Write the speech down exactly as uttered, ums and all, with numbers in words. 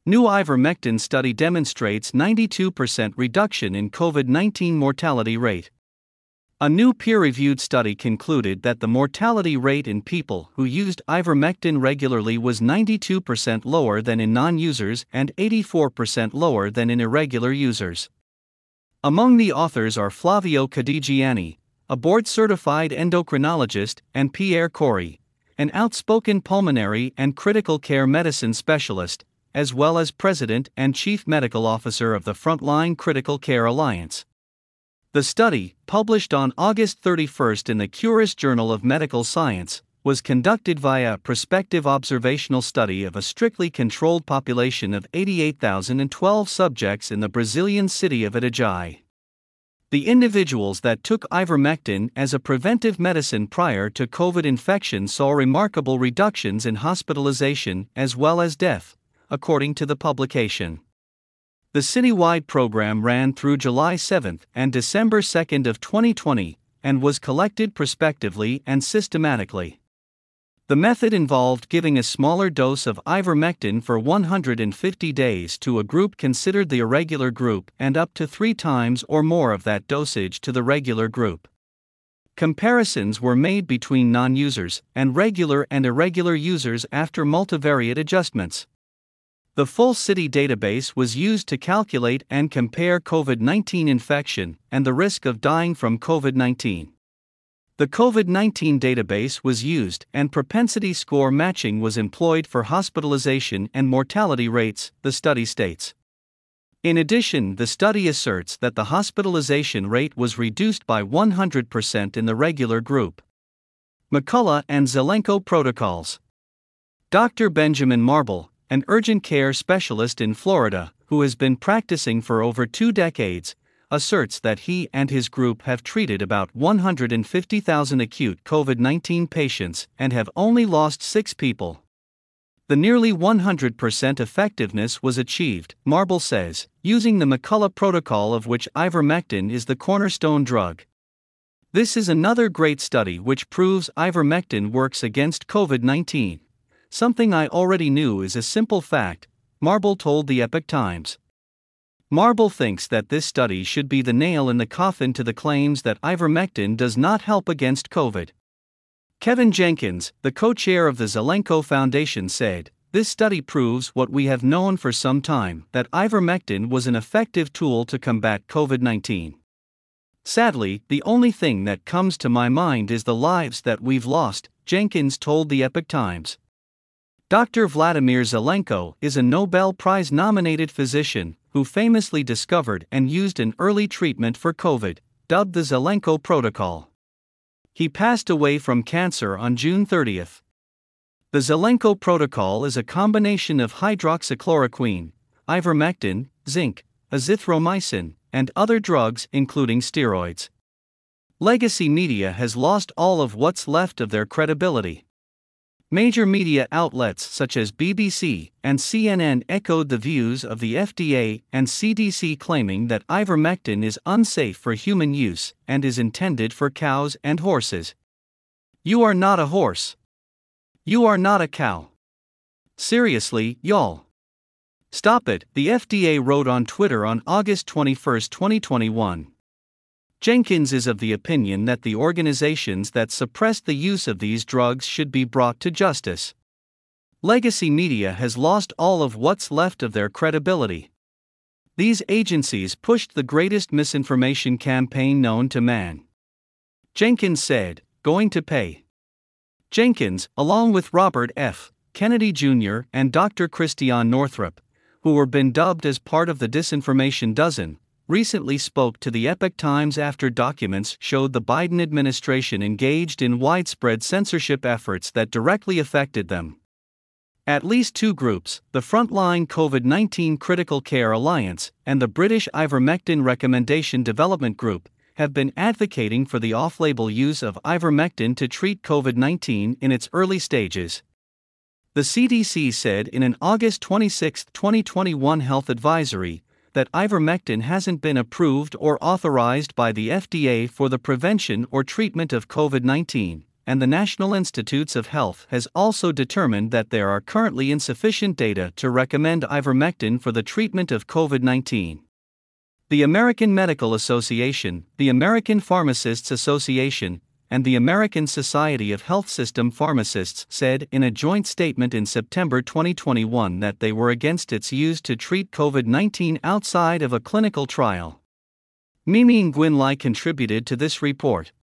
New ivermectin study demonstrates ninety-two percent reduction in COVID nineteen mortality rate. A new peer-reviewed study concluded that the mortality rate in people who used ivermectin regularly was ninety-two percent lower than in non-users and eighty-four percent lower than in irregular users. Among the authors are Flavio Cadigiani, a board-certified endocrinologist, and Pierre Corey, an outspoken pulmonary and critical care medicine specialist, as well as president and chief medical officer of the Frontline Critical Care Alliance. The study, published on August thirty-first in the Curis Journal of Medical Science, was conducted via a prospective observational study of a strictly controlled population of eighty-eight thousand twelve subjects in the Brazilian city of Itajaí. The individuals that took ivermectin as a preventive medicine prior to COVID infection saw remarkable reductions in hospitalization as well as death, according to the publication. The citywide program ran through July seventh and December second of twenty twenty, and was collected prospectively and systematically. The method involved giving a smaller dose of ivermectin for one hundred fifty days to a group considered the irregular group and up to three times or more of that dosage to the regular group. Comparisons were made between non-users and regular and irregular users after multivariate adjustments. The full city database was used to calculate and compare COVID nineteen infection and the risk of dying from COVID nineteen. The COVID nineteen database was used and propensity score matching was employed for hospitalization and mortality rates, the study states. In addition, the study asserts that the hospitalization rate was reduced by one hundred percent in the regular group. McCullough and Zelenko protocols. Doctor Benjamin Marble, an urgent care specialist in Florida, who has been practicing for over two decades, asserts that he and his group have treated about one hundred fifty thousand acute COVID nineteen patients and have only lost six people. The nearly one hundred percent effectiveness was achieved, Marble says, using the McCullough protocol of which ivermectin is the cornerstone drug. This is another great study which proves ivermectin works against COVID nineteen. Something I already knew is a simple fact, Marble told the Epoch Times. Marble thinks that this study should be the nail in the coffin to the claims that ivermectin does not help against COVID. Kevin Jenkins, the co-chair of the Zelenko Foundation, said, "This study proves what we have known for some time, that ivermectin was an effective tool to combat COVID nineteen. Sadly, the only thing that comes to my mind is the lives that we've lost," Jenkins told the Epoch Times. Doctor Vladimir Zelenko is a Nobel Prize-nominated physician who famously discovered and used an early treatment for COVID, dubbed the Zelenko Protocol. He passed away from cancer on June thirtieth. The Zelenko Protocol is a combination of hydroxychloroquine, ivermectin, zinc, azithromycin, and other drugs including steroids. Legacy media has lost all of what's left of their credibility. Major media outlets such as B B C and C N N echoed the views of the F D A and C D C claiming that ivermectin is unsafe for human use and is intended for cows and horses. You are not a horse. You are not a cow. Seriously, y'all. Stop it, the F D A wrote on Twitter on August twenty-first, twenty twenty-one. Jenkins is of the opinion that the organizations that suppressed the use of these drugs should be brought to justice. Legacy media has lost all of what's left of their credibility. These agencies pushed the greatest misinformation campaign known to man. Jenkins said, "Going to pay." Jenkins, along with Robert F. Kennedy Junior and Doctor Christiane Northrup, who were been dubbed as part of the Disinformation Dozen, recently spoke to the Epoch Times after documents showed the Biden administration engaged in widespread censorship efforts that directly affected them. At least two groups, the Frontline COVID nineteen Critical Care Alliance and the British Ivermectin Recommendation Development Group, have been advocating for the off-label use of ivermectin to treat COVID nineteen in its early stages. The C D C said in an August twenty-sixth, twenty twenty-one health advisory that ivermectin hasn't been approved or authorized by the F D A for the prevention or treatment of COVID nineteen, and the National Institutes of Health has also determined that there are currently insufficient data to recommend ivermectin for the treatment of COVID nineteen. The American Medical Association, the American Pharmacists Association, and the American Society of Health System Pharmacists said in a joint statement in September twenty twenty-one that they were against its use to treat COVID nineteen outside of a clinical trial. Mimi Nguyen Lai contributed to this report.